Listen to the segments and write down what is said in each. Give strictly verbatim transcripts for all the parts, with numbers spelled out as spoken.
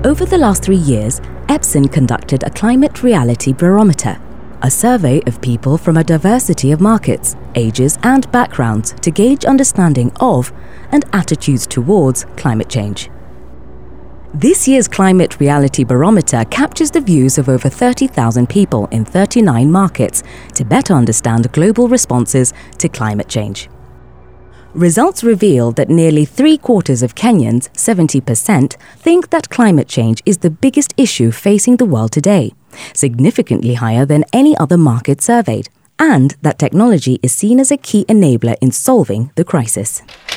Over the last three years, Epson conducted a climate reality barometer, a survey of people from a diversity of markets, ages and backgrounds to gauge understanding of and attitudes towards climate change. This year's Climate Reality Barometer captures the views of over thirty thousand people in thirty-nine markets to better understand global responses to climate change. Results reveal that nearly three quarters of Kenyans, seventy percent, think that climate change is the biggest issue facing the world today, significantly higher than any other market surveyed, and that technology is seen as a key enabler in solving the crisis.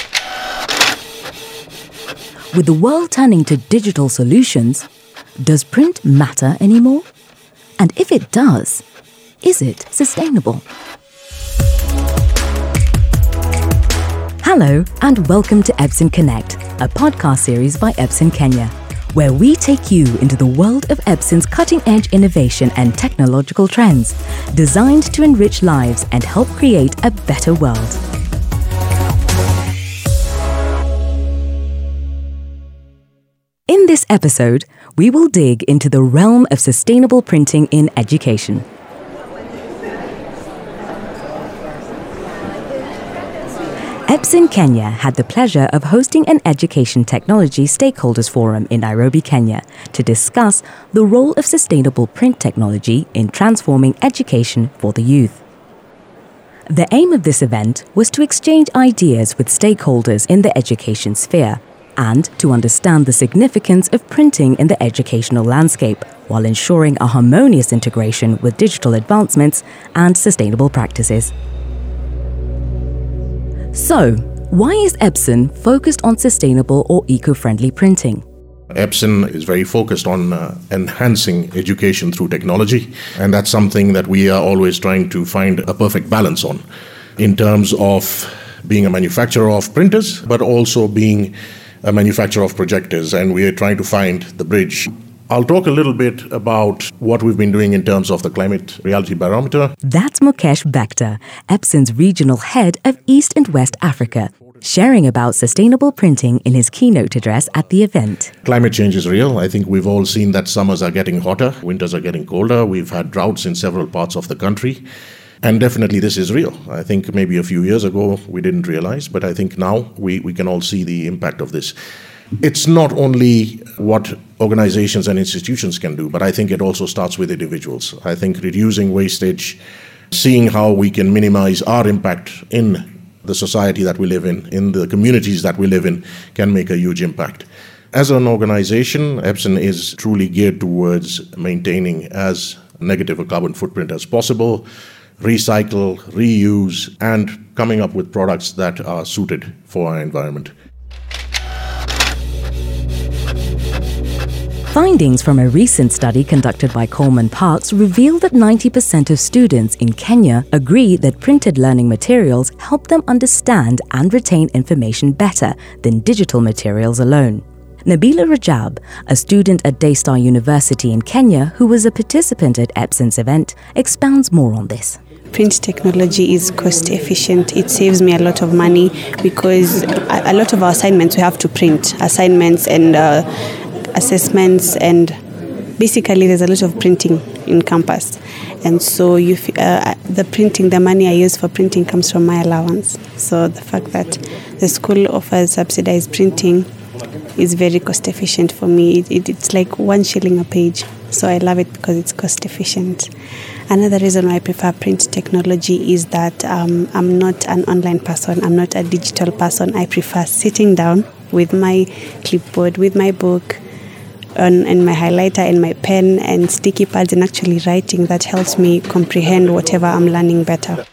With the world turning to digital solutions, does print matter anymore? And if it does, is it sustainable? Hello and welcome to Epson Connect, a podcast series by Epson Kenya, where we take you into the world of Epson's cutting-edge innovation and technological trends, designed to enrich lives and help create a better world. In this episode, we will dig into the realm of sustainable printing in education. Epson Kenya had the pleasure of hosting an education technology stakeholders forum in Nairobi, Kenya, to discuss the role of sustainable print technology in transforming education for the youth. The aim of this event was to exchange ideas with stakeholders in the education sphere and to understand the significance of printing in the educational landscape while ensuring a harmonious integration with digital advancements and sustainable practices. So, why is Epson focused on sustainable or eco-friendly printing? Epson is very focused on uh, enhancing education through technology, and that's something that we are always trying to find a perfect balance on, in terms of being a manufacturer of printers, but also being a manufacturer of projectors, and we are trying to find the bridge. I'll talk a little bit about what we've been doing in terms of the Climate Reality Barometer. That's Mukesh Bector, Epson's regional head of East and West Africa, sharing about sustainable printing in his keynote address at the event. Climate change is real. I think we've all seen that summers are getting hotter, winters are getting colder. We've had droughts in several parts of the country. And definitely this is real. I think maybe a few years ago we didn't realize, but I think now we, we can all see the impact of this. It's not only what organizations and institutions can do, but I think it also starts with individuals. I think reducing wastage, seeing how we can minimize our impact in the society that we live in, in the communities that we live in, can make a huge impact. As an organization, Epson is truly geared towards maintaining as negative a carbon footprint as possible, recycle, reuse, and coming up with products that are suited for our environment. Findings from a recent study conducted by Coleman Parks reveal that ninety percent of students in Kenya agree that printed learning materials help them understand and retain information better than digital materials alone. Nabila Rajab, a student at Daystar University in Kenya who was a participant at Epson's event, expounds more on this. Print technology is cost efficient. It saves me a lot of money because a lot of our assignments we have to print, assignments and uh, assessments, and basically there's a lot of printing in campus. And so you, uh, the printing, the money I use for printing comes from my allowance. So the fact that the school offers subsidized printing is very cost efficient for me. It, it, it's like one shilling a page. So I love it because it's cost efficient. Another reason why I prefer print technology is that um, I'm not an online person. I'm not a digital person. I prefer sitting down with my clipboard, with my book, and, and my highlighter and my pen and sticky pads, and actually writing. That helps me comprehend whatever I'm learning better.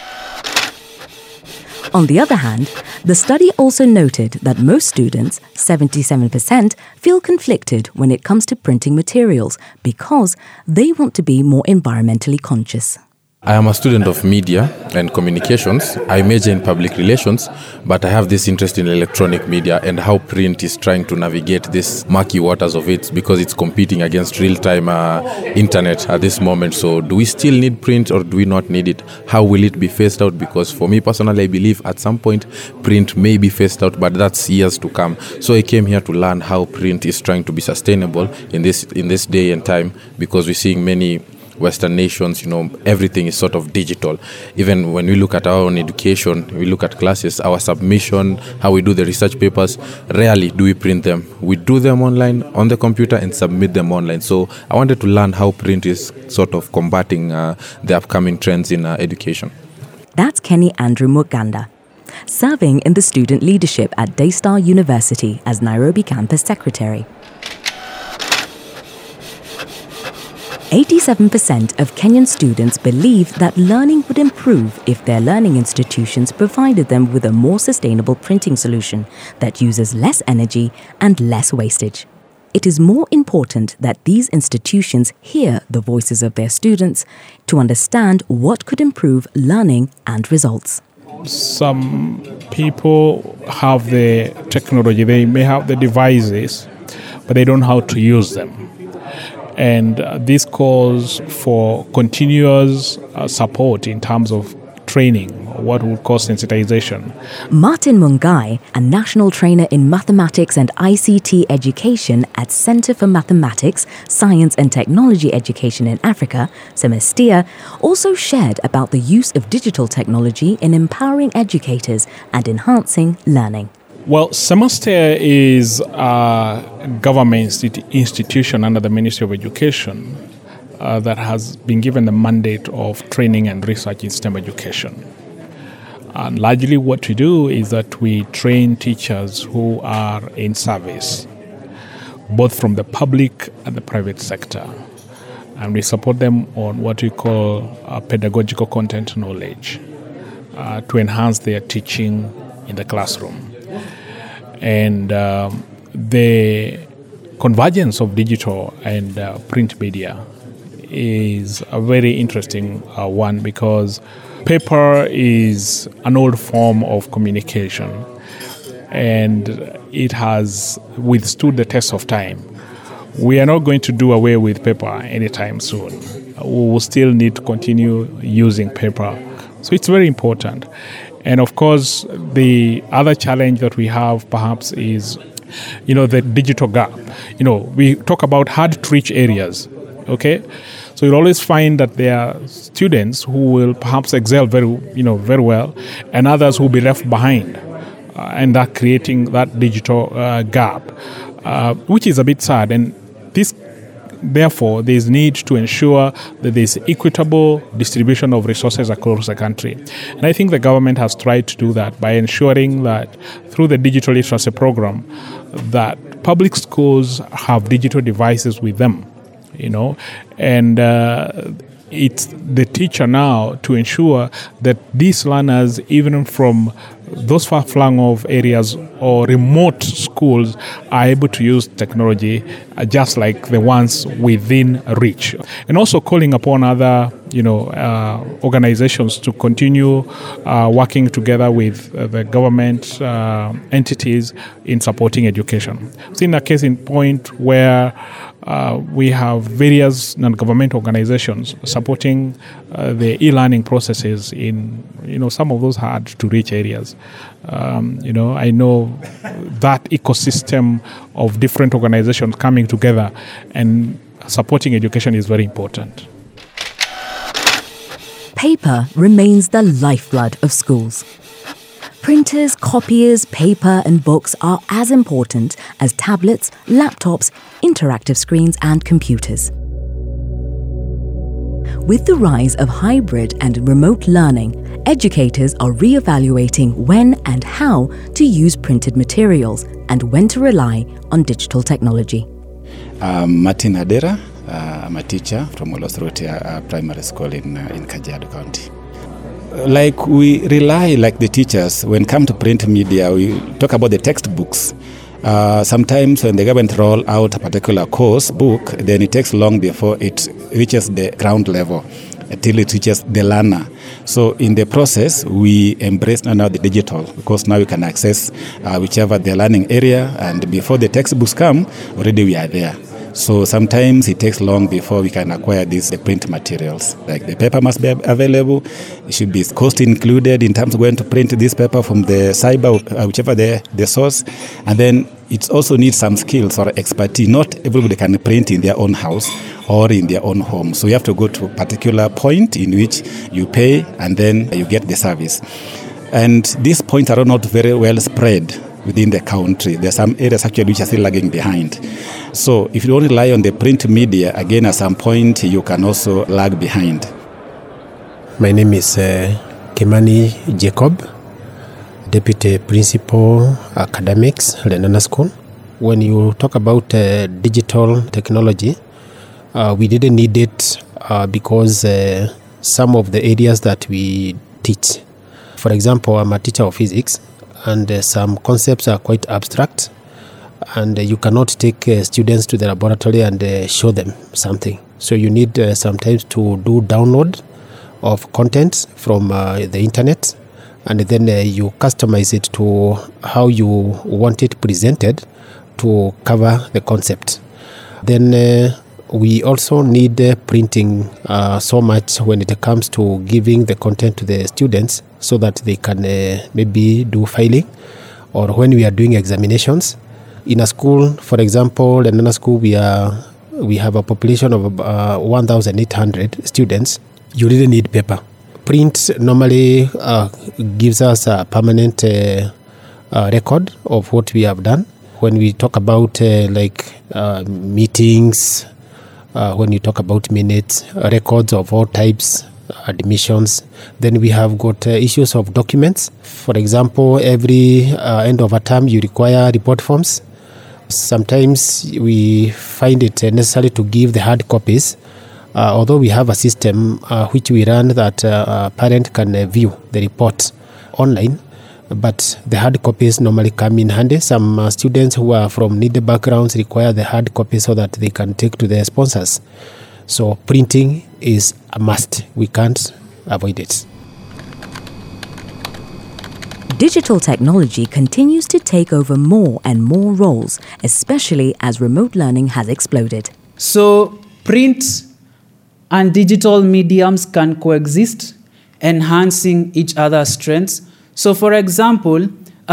On the other hand, the study also noted that most students, seventy-seven percent, feel conflicted when it comes to printing materials because they want to be more environmentally conscious. I am a student of media and communications. I major in public relations, but I have this interest in electronic media and how print is trying to navigate this murky waters of it because it's competing against real-time uh, internet at this moment. So do we still need print or do we not need it? How will it be phased out? Because for me personally, I believe at some point print may be phased out, but that's years to come. So I came here to learn how print is trying to be sustainable in this in this day and time, because we're seeing many Western nations, you know, everything is sort of digital. Even when we look at our own education, we look at classes, our submission, how we do the research papers, rarely do we print them. We do them online on the computer and submit them online. So I wanted to learn how print is sort of combating uh, the upcoming trends in uh, education. That's Kenny Andrew Muganda, serving in the student leadership at Daystar University as Nairobi Campus Secretary. eighty-seven percent of Kenyan students believe that learning would improve if their learning institutions provided them with a more sustainable printing solution that uses less energy and less wastage. It is more important that these institutions hear the voices of their students to understand what could improve learning and results. Some people have the technology, they may have the devices, but they don't know how to use them. And uh, this calls for continuous uh, support in terms of training, what we would call sensitization. Martin Mungai, a national trainer in mathematics and I C T education at Center for Mathematics, Science and Technology Education in Africa, Semestia, also shared about the use of digital technology in empowering educators and enhancing learning. Well, Semestia is a government institution under the Ministry of Education uh, that has been given the mandate of training and research in STEM education. And largely what we do is that we train teachers who are in service, both from the public and the private sector. And we support them on what we call uh, pedagogical content knowledge uh, to enhance their teaching in the classroom. And um, the convergence of digital and uh, print media is a very interesting uh, one, because paper is an old form of communication and it has withstood the test of time. We are not going to do away with paper anytime soon. We will still need to continue using paper. So it's very important. And of course, the other challenge that we have perhaps is, you know, the digital gap. You know, we talk about hard to reach areas, okay? So you'll always find that there are students who will perhaps excel very, you know, very well, and others who will be left behind, uh, and that creating that digital uh, gap, uh, which is a bit sad. And this Therefore, there is need to ensure that there is equitable distribution of resources across the country. And I think the government has tried to do that by ensuring that through the digital literacy program, that public schools have digital devices with them, you know, and uh, it's the teacher now to ensure that these learners, even from those far-flung of areas or remote schools, are able to use technology uh, just like the ones within reach. And also calling upon other, you know, uh, organizations to continue uh, working together with uh, the government uh, entities in supporting education. I've seen a case in point where uh, we have various non-government organizations supporting uh, the e-learning processes in, you know, some of those hard-to-reach areas. Um, you know, I know that ecosystem of different organizations coming together and supporting education is very important. Paper remains the lifeblood of schools. Printers, copiers, paper and books are as important as tablets, laptops, interactive screens and computers. With the rise of hybrid and remote learning, educators are re-evaluating when and how to use printed materials and when to rely on digital technology. I'm Martin Adera. Uh, I'm a teacher from Olosroti uh, Primary School in, uh, in Kajiado County. Like we rely, like the teachers, when it comes to print media, we talk about the textbooks. Uh, sometimes when the government roll out a particular course book, then it takes long before it reaches the ground level. until it reaches the learner. So in the process, we embrace now the digital, because now we can access uh, whichever the learning area, and before the textbooks come, already we are there. So sometimes it takes long before we can acquire these the print materials. Like the paper must be available. It should be cost included in terms of going to print this paper from the cyber, uh, whichever the, the source. And then it also needs some skills or expertise. Not everybody can print in their own house or in their own home. So you have to go to a particular point in which you pay and then you get the service. And these points are not very well spread within the country. There are some areas actually which are still lagging behind. So if you don't rely on the print media, again, at some point, you can also lag behind. My name is uh, Kimani Jacob, Deputy Principal Academics, Lenana School. When you talk about uh, digital technology, uh, we didn't need it uh, because uh, some of the areas that we teach. For example, I'm a teacher of physics, and uh, some concepts are quite abstract, and uh, you cannot take uh, students to the laboratory and uh, show them something. So you need uh, sometimes to do download of content from uh, the internet, and then uh, you customize it to how you want it presented to cover the concept. Then uh, we also need uh, printing uh, so much when it comes to giving the content to the students so that they can uh, maybe do filing, or when we are doing examinations. In a school, for example, in a school, we are we have a population of uh, one thousand eight hundred students. You really need paper. Print normally uh, gives us a permanent uh, uh, record of what we have done. When we talk about uh, like uh, meetings, uh, when you talk about minutes, records of all types, admissions, then we have got uh, issues of documents. For example, every uh, end of a term, you require report forms. Sometimes we find it necessary to give the hard copies, uh, although we have a system uh, which we run that uh, a parent can uh, view the report online, but the hard copies normally come in handy. Some uh, students who are from needy backgrounds require the hard copies so that they can take to their sponsors. So printing is a must. We can't avoid it. Digital technology continues to take over more and more roles, especially as remote learning has exploded. So print and digital mediums can coexist, enhancing each other's strengths. So for example,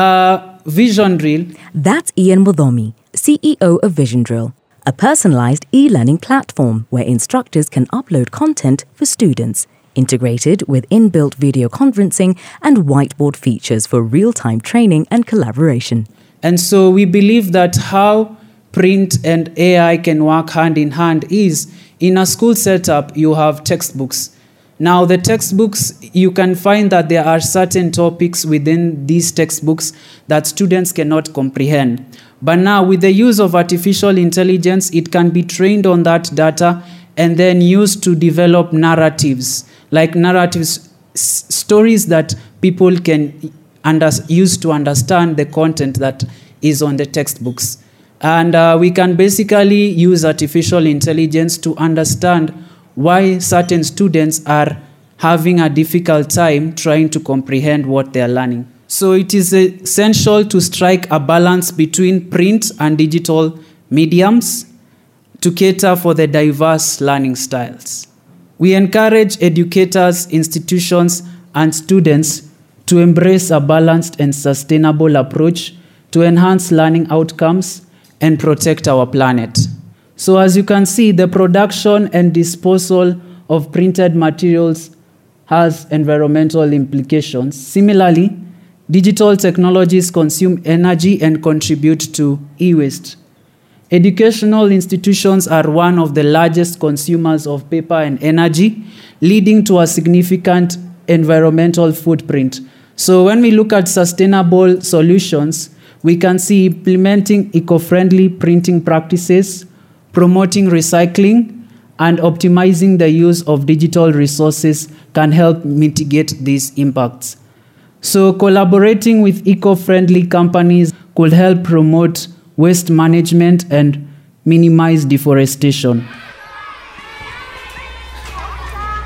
uh, Vision Drill. That's Ian Muthomi, C E O of Vision Drill, a personalized e-learning platform where instructors can upload content for students, integrated with inbuilt video conferencing and whiteboard features for real-time training and collaboration. And so we believe that how print and A I can work hand in hand is, in a school setup, you have textbooks. Now, the textbooks, you can find that there are certain topics within these textbooks that students cannot comprehend. But now, with the use of artificial intelligence, it can be trained on that data and then used to develop narratives, like narratives, s- stories that people can under- use to understand the content that is on the textbooks. And uh, we can basically use artificial intelligence to understand why certain students are having a difficult time trying to comprehend what they are learning. So it is essential to strike a balance between print and digital mediums to cater for the diverse learning styles. We encourage educators, institutions, and students to embrace a balanced and sustainable approach to enhance learning outcomes and protect our planet. So as you can see, the production and disposal of printed materials has environmental implications. Similarly, digital technologies consume energy and contribute to e-waste. Educational institutions are one of the largest consumers of paper and energy, leading to a significant environmental footprint. So when we look at sustainable solutions, we can see implementing eco-friendly printing practices, promoting recycling, and optimizing the use of digital resources can help mitigate these impacts. So collaborating with eco-friendly companies could help promote waste management and minimize deforestation.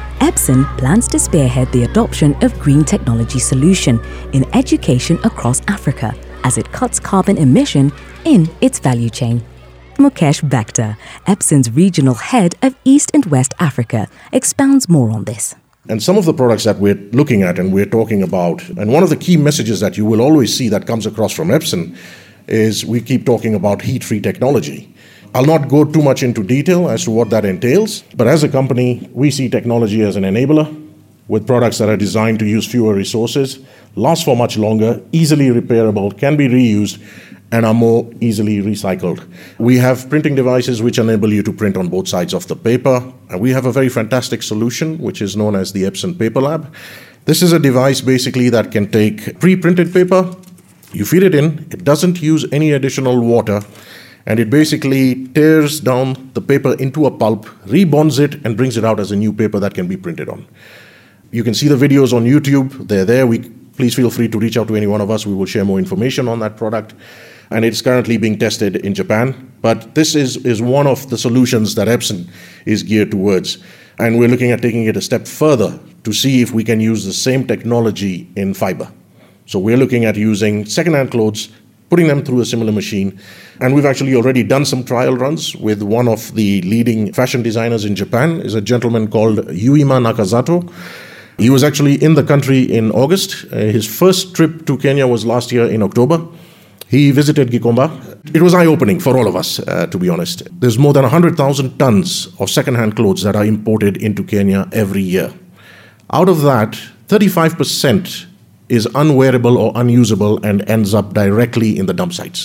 Epson plans to spearhead the adoption of green technology solution in education across Africa as it cuts carbon emission in its value chain. Mukesh Bakhtar, Epson's regional head of East and West Africa, expounds more on this. And some of the products that we're looking at and we're talking about, and one of the key messages that you will always see that comes across from Epson is we keep talking about heat-free technology. I'll not go too much into detail as to what that entails, but as a company, we see technology as an enabler with products that are designed to use fewer resources, last for much longer, easily repairable, can be reused, and are more easily recycled. We have printing devices which enable you to print on both sides of the paper, and we have a very fantastic solution which is known as the Epson Paper Lab. This is a device basically that can take pre-printed paper, you feed it in, it doesn't use any additional water, and it basically tears down the paper into a pulp, rebonds it, and brings it out as a new paper that can be printed on. You can see the videos on YouTube. They're there. We, please feel free to reach out to any one of us. We will share more information on that product. And it's currently being tested in Japan. But this is, is one of the solutions that Epson is geared towards. And we're looking at taking it a step further to see if we can use the same technology in fiber. So we're looking at using second-hand clothes, putting them through a similar machine. And we've actually already done some trial runs with one of the leading fashion designers in Japan, is a gentleman called Yuima Nakazato. He was actually in the country in August. Uh, his first trip to Kenya was last year in October. He visited Gikomba. It was eye-opening for all of us, uh, to be honest. There's more than one hundred thousand tons of second-hand clothes that are imported into Kenya every year. Out of that, thirty-five percent is unwearable or unusable and ends up directly in the dump sites.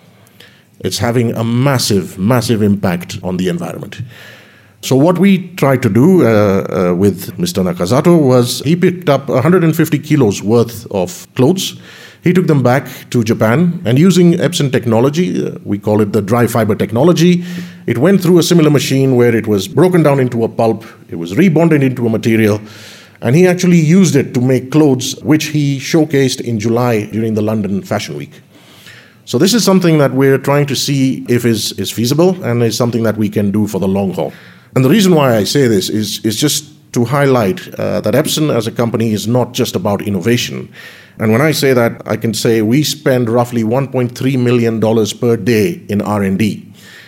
It's having a massive, massive impact on the environment. So what we tried to do uh, uh, with Mister Nakazato was he picked up one hundred fifty kilos worth of clothes. He took them back to Japan, and using Epson technology, uh, we call it the dry fiber technology, it went through a similar machine where it was broken down into a pulp, it was rebonded into a material, and he actually used it to make clothes which he showcased in July during the London Fashion Week. So this is something that we're trying to see if is, is feasible and is something that we can do for the long haul. And the reason why I say this is, is just to highlight uh, that Epson as a company is not just about innovation. And when I say that, I can say we spend roughly one point three million dollars per day in R and D.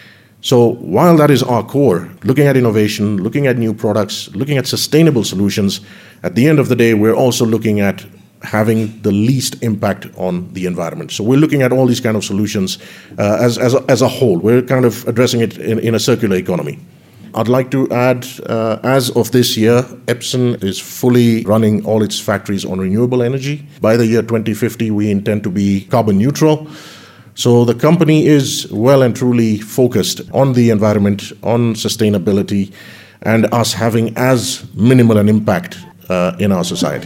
So while that is our core, looking at innovation, looking at new products, looking at sustainable solutions, at the end of the day, we're also looking at having the least impact on the environment. So we're looking at all these kind of solutions uh, as, as, a, as a whole. We're kind of addressing it in, in a circular economy. I'd like to add, uh, as of this year, Epson is fully running all its factories on renewable energy. By the year twenty fifty, we intend to be carbon neutral. So the company is well and truly focused on the environment, on sustainability, and us having as minimal an impact uh, in our society.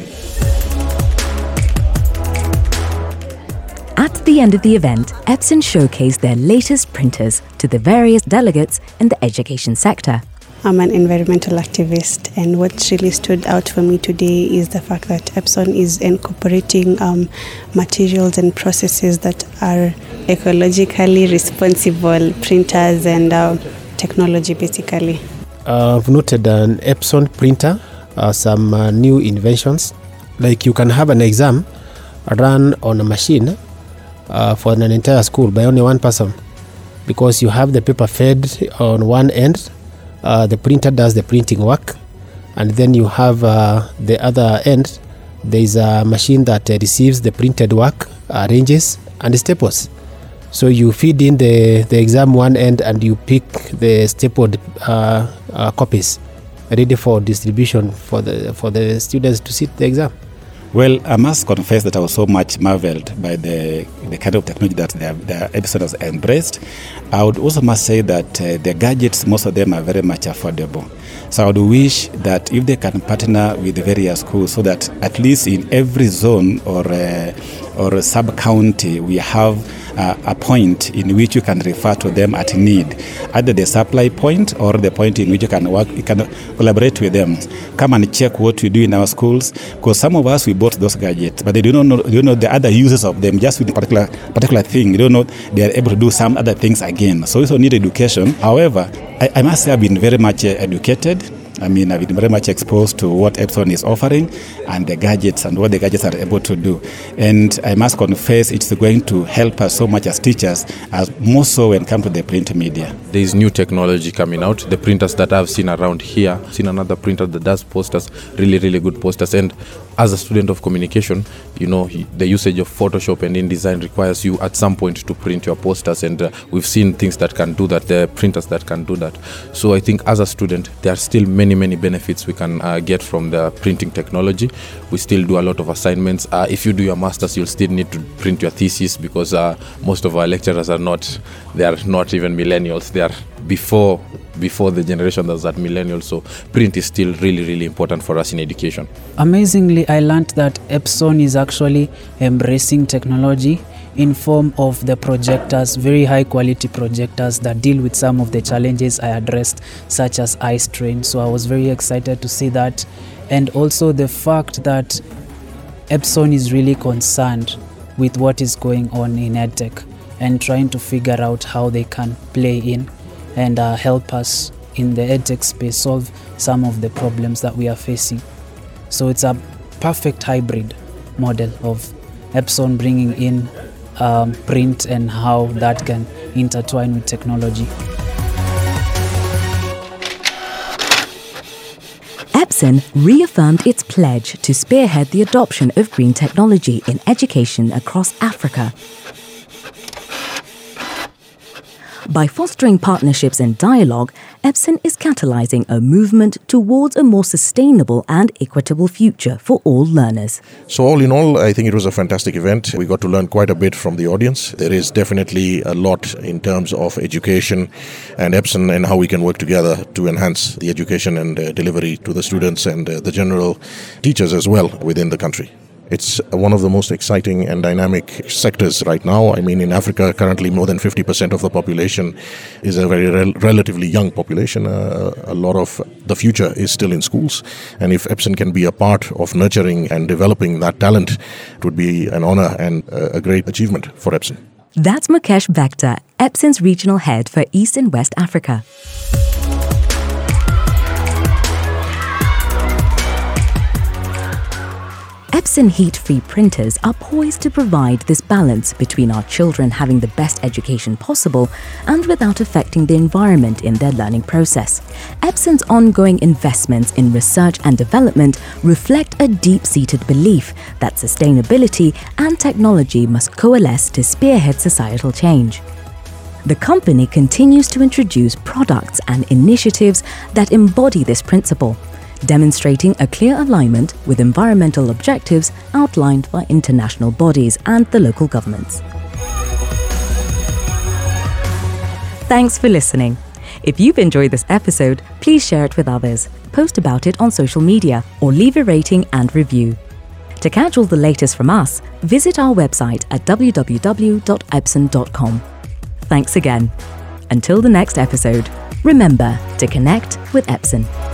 At the end of the event, Epson showcased their latest printers to the various delegates in the education sector. I'm an environmental activist, and what really stood out for me today is the fact that Epson is incorporating um, materials and processes that are ecologically responsible printers and uh, technology, basically. Uh, I've noted an Epson printer, uh, some uh, new inventions. Like you can have an exam run on a machine uh, for an entire school by only one person, because you have the paper fed on one end. Uh, the printer does the printing work, and then you have uh, the other end. There is a machine that uh, receives the printed work, arranges, and staples. So you feed in the, the exam one end, and you pick the stapled uh, uh, copies ready for distribution for the for the students to sit the exam. Well, I must confess that I was so much marveled by the, the kind of technology that the, the Epson has embraced. I would also must say that uh, the gadgets, most of them are very much affordable. So I would wish that if they can partner with the various schools, so that at least in every zone or uh, or sub-county we have uh, a point in which you can refer to them at need, either the supply point or the point in which you can work, you can collaborate with them. Come and check what we do in our schools, because some of us we bought those gadgets, but they do not know, you know the other uses of them. Just with the particular particular thing, you don't know they are able to do some other things again. So we also need education. However, I, I must say I've been very much uh, educated. I mean, I've been very much exposed to what Epson is offering and the gadgets and what the gadgets are able to do. And I must confess, it's going to help us so much as teachers, as more so when it comes to the print media. There is new technology coming out. The printers that I've seen around here, I've seen another printer that does posters, really, really good posters. And as a student of communication, you know, the usage of Photoshop and InDesign requires you at some point to print your posters. And uh, we've seen things that can do that, the printers that can do that. So I think as a student, there are still many, many benefits we can uh, get from the printing technology. We still do a lot of assignments. Uh, if you do your master's, you'll still need to print your thesis because uh, most of our lecturers are not, they are not even millennials. They are before before the generation that's at millennials. So print is still really, really important for us in education. Amazingly, I learned that Epson is actually embracing technology in form of the projectors, very high quality projectors that deal with some of the challenges I addressed, such as eye strain. So I was very excited to see that. And also the fact that Epson is really concerned with what is going on in EdTech and trying to figure out how they can play in and uh, help us in the EdTech space solve some of the problems that we are facing. So it's a perfect hybrid model of Epson bringing in um, print and how that can intertwine with technology. Epson reaffirmed its pledge to spearhead the adoption of green technology in education across Africa. By fostering partnerships and dialogue, Epson is catalyzing a movement towards a more sustainable and equitable future for all learners. So all in all, I think it was a fantastic event. We got to learn quite a bit from the audience. There is definitely a lot in terms of education and Epson and how we can work together to enhance the education and uh, delivery to the students and uh, the general teachers as well within the country. It's one of the most exciting and dynamic sectors right now. I mean, in Africa, currently more than fifty percent of the population is a very rel- relatively young population. Uh, a lot of the future is still in schools. And if Epson can be a part of nurturing and developing that talent, it would be an honor and a great achievement for Epson. That's Mukesh Bector, Epson's regional head for East and West Africa. Epson heat-free printers are poised to provide this balance between our children having the best education possible and without affecting the environment in their learning process. Epson's ongoing investments in research and development reflect a deep-seated belief that sustainability and technology must coalesce to spearhead societal change. The company continues to introduce products and initiatives that embody this principle, demonstrating a clear alignment with environmental objectives outlined by international bodies and the local governments. Thanks for listening. If you've enjoyed this episode, please share it with others, post about it on social media, or leave a rating and review. To catch all the latest from us, visit our website at w w w dot epson dot com. Thanks again. Until the next episode, remember to connect with Epson.